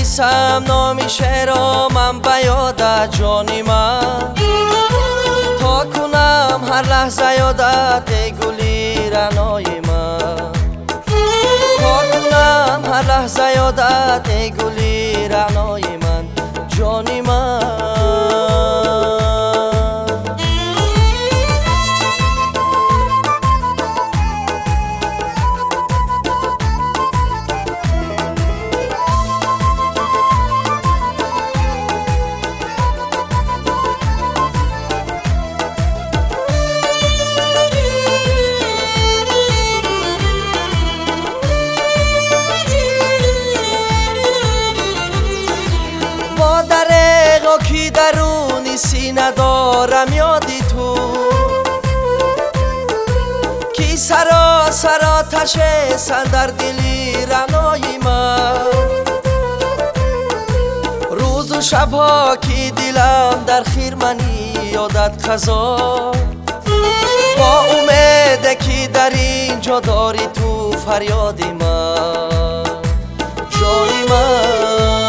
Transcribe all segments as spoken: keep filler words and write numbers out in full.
نویسم نامی شعرا من بیادت جانی من، تا کنم هر لحظه یادت ای گلی رنای من، تا کنم هر لحظه یادت ای گلی رنای من جانی من. کی درونی سینه دارم یادی تو، کی سرا سرا تشه سر در دلی رنای من، روز و شبها کی دلم در خیرمنی یادت خزا، با امید کی در اینجا داری تو فریادی من جانی من.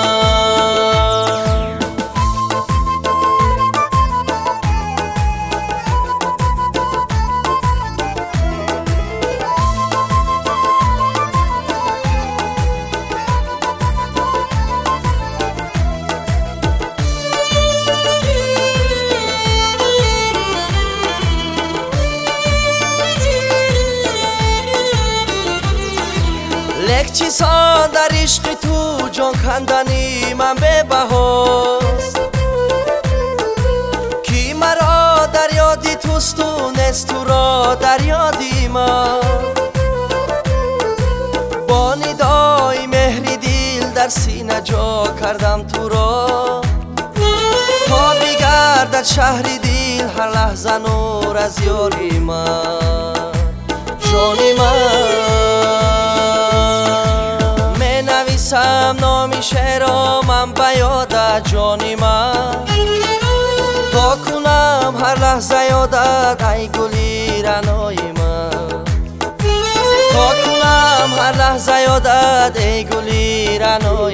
لک چیزان در عشق تو جان کندنی من به بهاست، کی مرا در یادی توست و نست تو را در یادی من، با ندای مهری دل در سینه جا کردم تو را، تا بگردد شهری دل هر لحظه نور از یاری من جانی من. نویسم نامی شعرا من بیادت جانی من، تا کنم هر لحظه یادت ای گلی رنای من، تا کنم هر لحظه یادت ای گلی رنای